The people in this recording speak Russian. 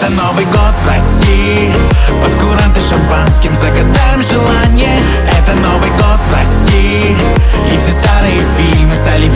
Это Новый год в России, под куранты шампанским загадаем желание. Это Новый год в России, и все старые фильмы с